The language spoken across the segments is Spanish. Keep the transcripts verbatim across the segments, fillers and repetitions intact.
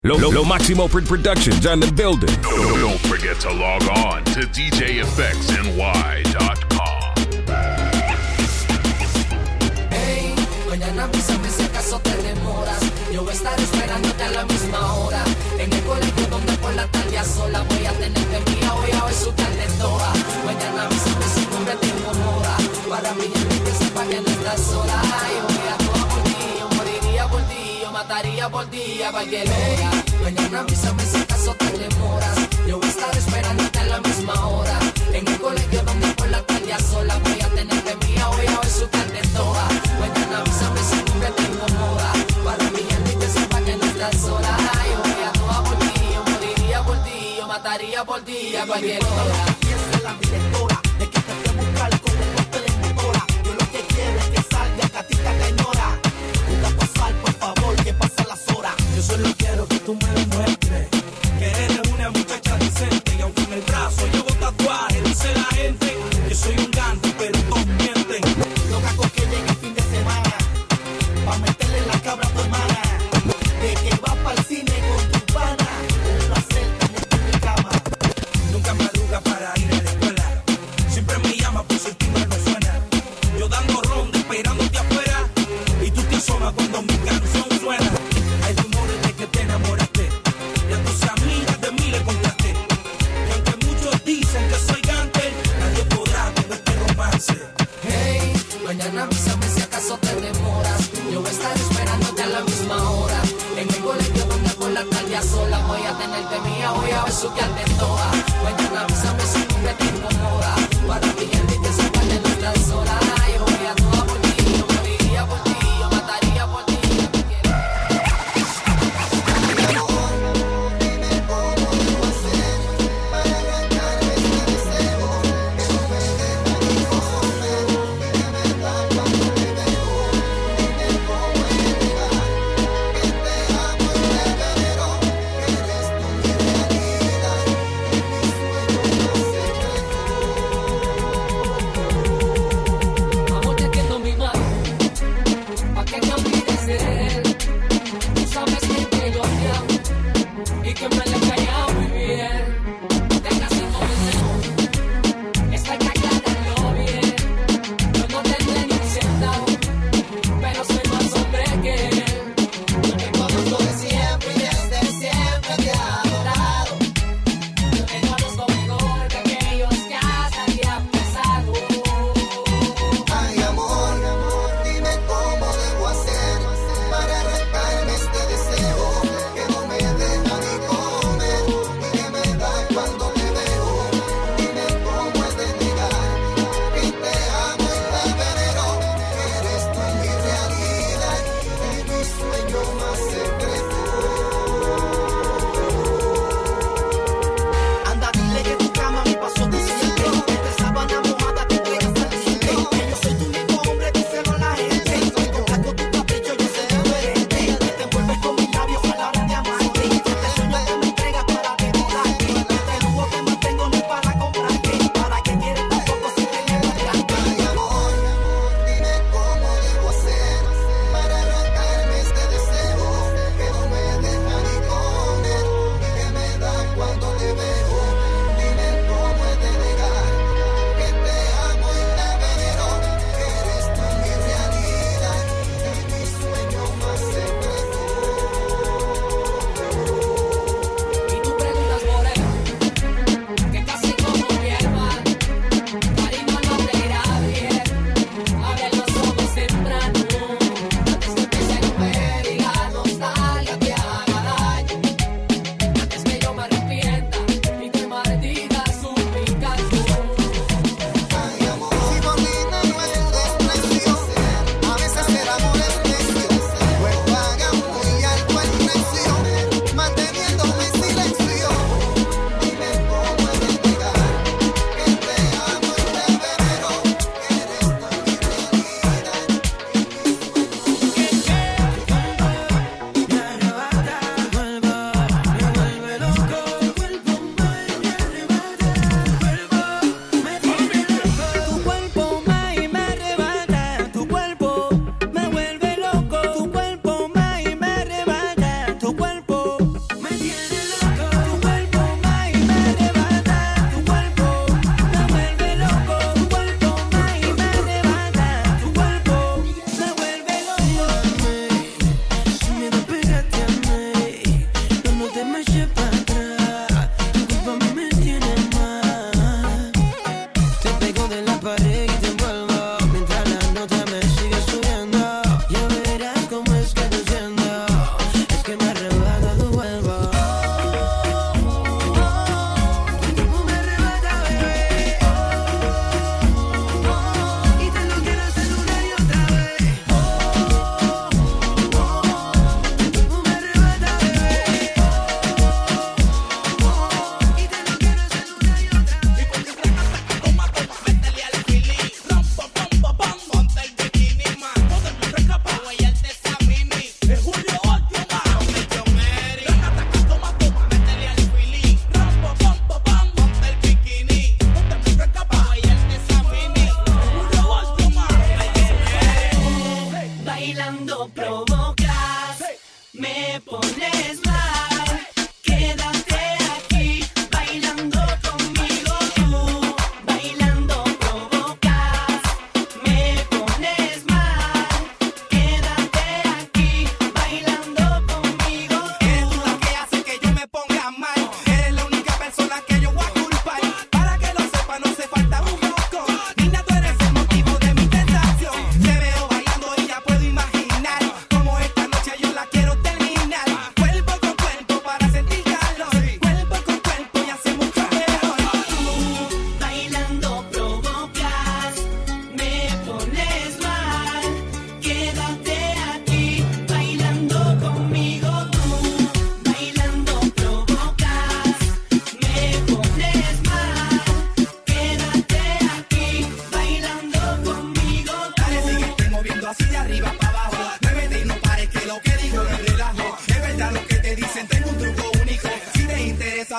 Lo, Lo, Lo Máximo Productions on the building. Don't forget to log on to D J F X N Y dot com. Hey, mañana avísame si acaso te demoras. Yo voy a estar esperándote a la misma hora. En el colegio donde por la tarde a sola voy a tenerte mía, voy a ver su tarde toda. Mañana avísame si no me te incomoda. Para mí ya que sepa que no estás sola. Yo voy a toda por ti, yo moriría por ti, yo mataría por ti a cualquier hora. Mañana avísame si acaso te demoras. Yo voy a estar esperándote a la misma hora. En el colegio donde por la tarde a sola voy a tenerte mía, voy a ver su tarde toda. Mañana avísame si no me te incomoda. Para mí ya que sepa que no estás sola. Yo voy a toda por ti, yo moriría por ti, yo mataría por ti a cualquier hora. Esa es la directora, de que te fui a buscar con el golpe de motora. Yo lo que quiero es que salga gatita que ignora. Juega a pasar, por favor, que pasan las horas. Yo solo quiero que tú me demuestres que eres una muchacha decente. Y aunque en el brazo llevo tatuaje, dice la gente que soy un gante, pero todos mienten. Los cacos que llega el fin de semana, pa' meterle la cabra a tu hermana. De que vas pa'l cine con tu pana, un placer tenerte en mi cama. Nunca madruga para ir a la escuela, siempre me llama por si el timbre no suena. Yo dando ronda esperándote afuera, y tú te asomas cuando mi canción suena. Hay rumores de que te enamoraste, y a tus amigas de mí le contaste. Y aunque muchos dicen que soy gante, nadie podrá con este romance. Hey, mañana avísame si acaso te demoras. Yo voy a estar esperándote a la misma hora. En el colegio donde por la tarde a sola voy a tenerte mía, voy a besuquearte toda. Mañana avísame si no me te incomoda. Para mí el que sepa que no estás sola. Yo voy a toda por ti, yo moriría por ti, yo mataría por ti.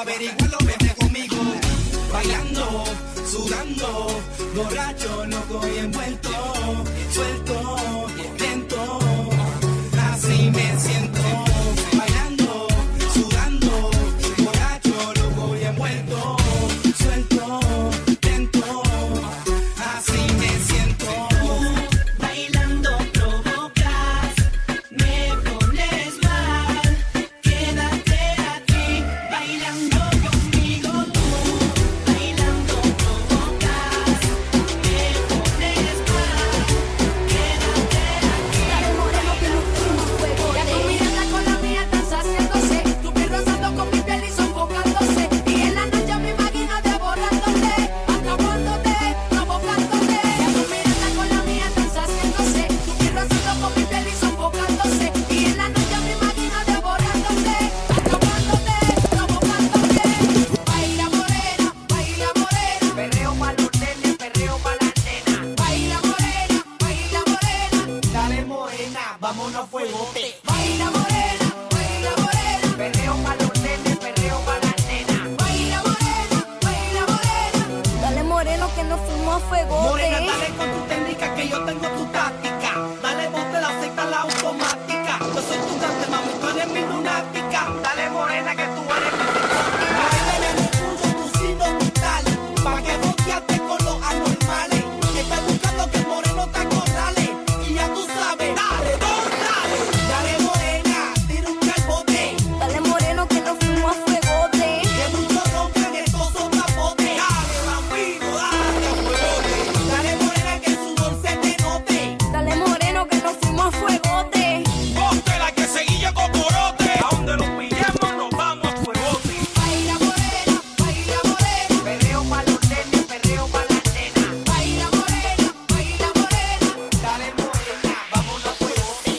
averiguarlo, vete conmigo. Bailando, sudando, borracho, loco y envuelto, suelto, lento, así me siento. Bailando, sudando, borracho, loco y envuelto, suelto, lento, así me siento. Bailando provocas, me pones mal. Quédate aquí, bailando conmigo tú. Bailando provocas, me pones mal. Quédate aquí. Dale moreno que nos fuimos a fuego. Ya tu mirada con la mía estás haciéndose. Tu piel rozando con mi piel y sofocándose. Y en la noche me imagino devorándote, atrapándote, provocándote. Ya tu mirada con la mía estás haciéndose. Tu piel rozando con mi piel y sofocándose. Y en la noche me imagino devorándote, atrapándote, provocándote. Baila morena, baila morena. Perreo pa' los nenes, perreo pa' las nenas. Baila morena, baila morena. Dale morena, vámonos a fuegote. Baila morena, baila morena. Perreo pa' los nenes, perreo pa' las nenas. Baila morena, baila morena. Dale moreno que nos fuimos a fuego. Morena, dale con tu técnica que yo tengo tu táctica. Dale bote la secta, la automática. Yo soy tu cante, mami, tú eres mi lunática. Dale morena que tú eres mi psicótica. Morena, eres tuyo, tu signo vital. Pa' que bloquearte con los anormales. Estás buscando que el moreno te acorrale. Y ya tú sabes, dale, don, dale. Dale morena, tira un calbote. Dale moreno que nos fuimos a fuego. Que muchos roncan estos son tapotes. Dale, bambino, dale a fuegote. Dale morena que su sudor se te note. Dale moreno que nos fuimos a fuego. Ponte la que seguilla con corote. A donde nos pillemos nos vamos a fuegote. Baila morena, baila morena. Perreo pa' los nenes, perreo pa' las nenas. Baila morena, baila morena. Dale morena, vámonos a fuegote.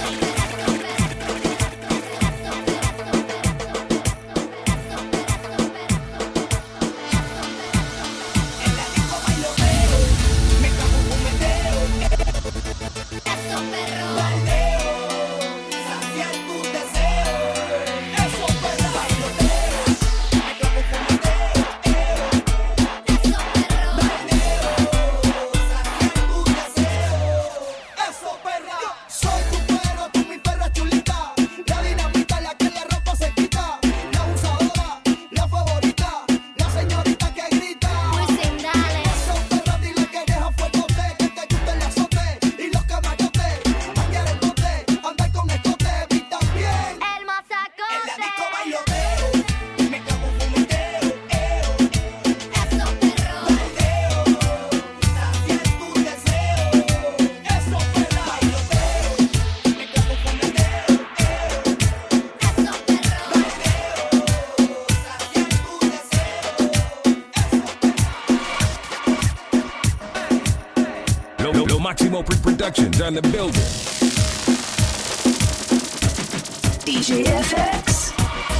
En la disco bailoteo, me clavo con meteo. Eso perro. Baldeo, saciar tus deseos. Eso perro. Bailoteo, me clavo con meteo. Eso perro. Baldeo, saciar tus deseos. Eso perra. Soy tu perro, tú mi perra chulita. La dinamita, la que la ropa se quita. La abusadora, la favorita. La señorita que grita. Eso perra, dile que deja fuegote. Que te gusta el azote y los camarotes. Cambiar el bote, andar con escote. Vi también. El masacote. En la disco bailoteo, me clavo con meteo. Eso perro. Baldeo, saciar tus deseos. Eso perra. Bailoteo, me clavo con meteo. Eso perro. Lo, lo, lo Maximo Pr- Productions on the building. D J F X.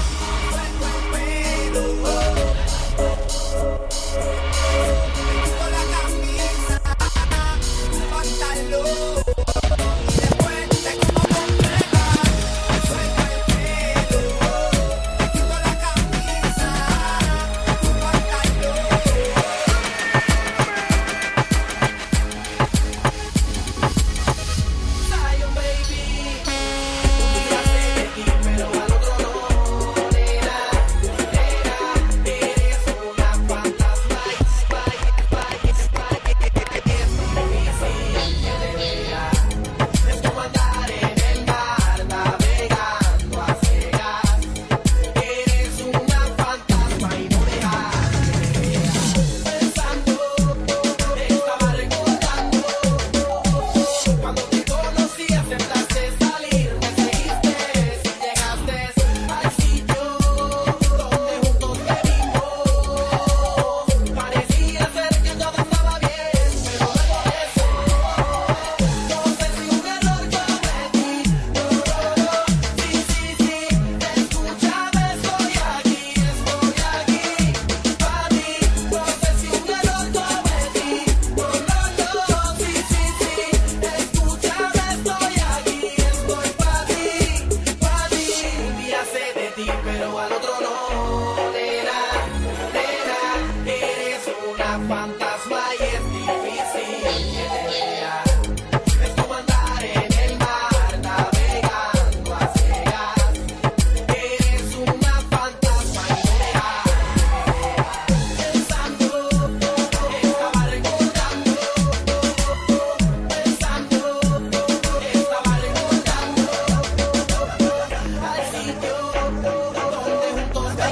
Zion, baby. Un día sé de ti, pero al otro no. Nena, nena, eres una fantasma. Spy, spy, spy. Es difícil que te vea. Es como andar en el mar, navegando a ciegas. Eres una fantasma y no dejas que te vea. Pensando, estaba recordando. Cuando te conocí aceptaste salir, me seguiste y llegaste al sitio donde juntos te vimos. Parecía ser que todo estaba bien, pero luego de eso, no sé si un error cometí. No, no, no, sí, sí, sí, escúchame, estoy aquí, estoy aquí para ti. No sé si un error cometí. No, no, no, sí, sí, sí, escúchame, estoy aquí, estoy para ti, para ti. Un día sé de ti, pero al otro no, nena.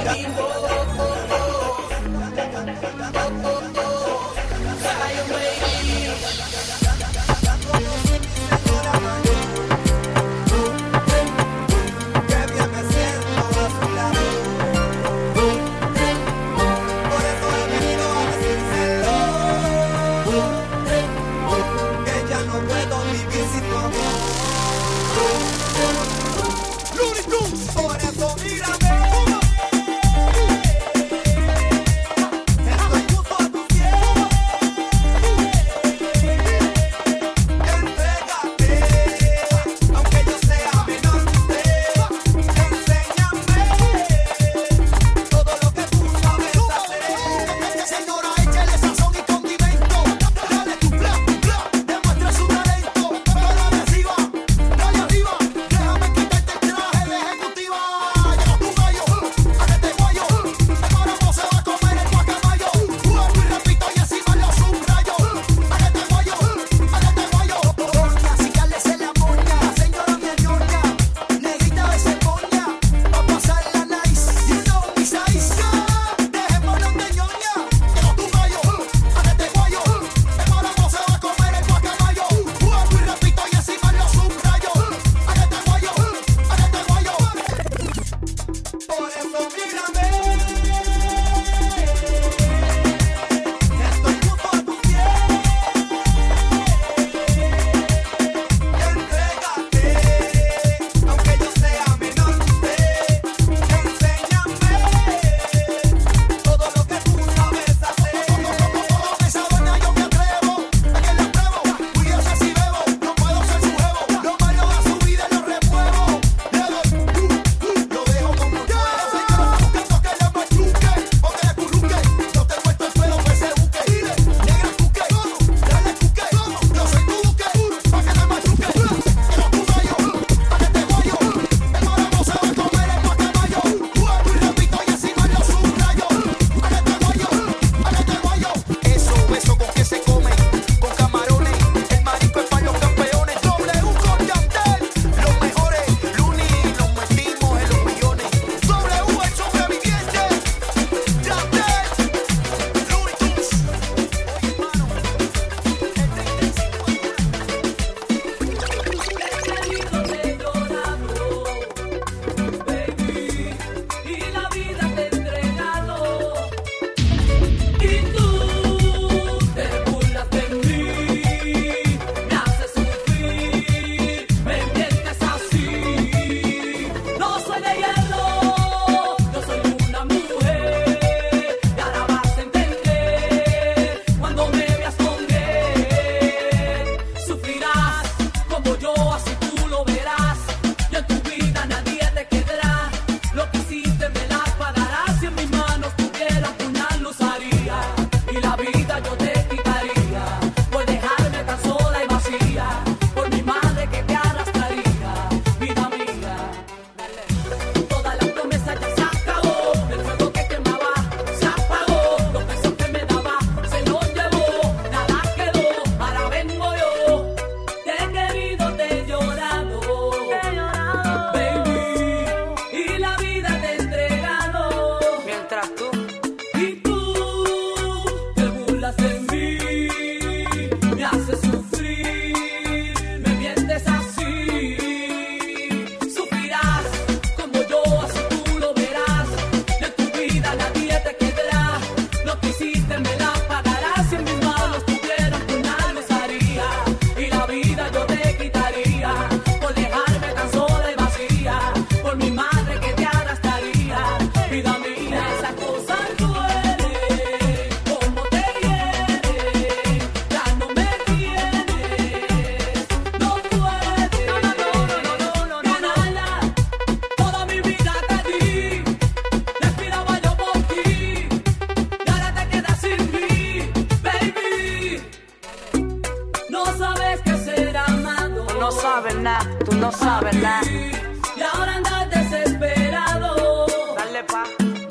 sabes nada, tú no sabes nada. Y ahora andas desesperado. Dale pa.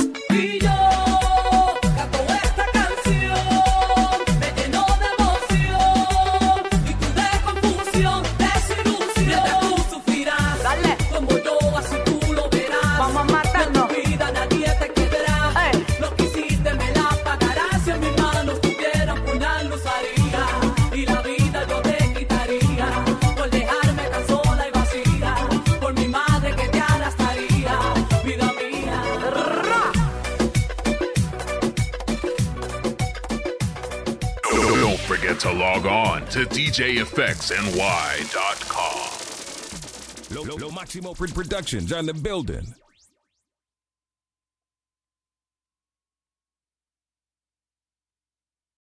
Y yo canto esta canción, me lleno de emoción. Y tú de confusión, desilusión. Mientras tú sufrirás, dale, como yo, así tú lo verás. Vamos a matarnos. En tu vida nadie te quedará. Don't forget to log on to D J F X N Y dot com. Lo, Lo, Lo Maximo Productions on the building.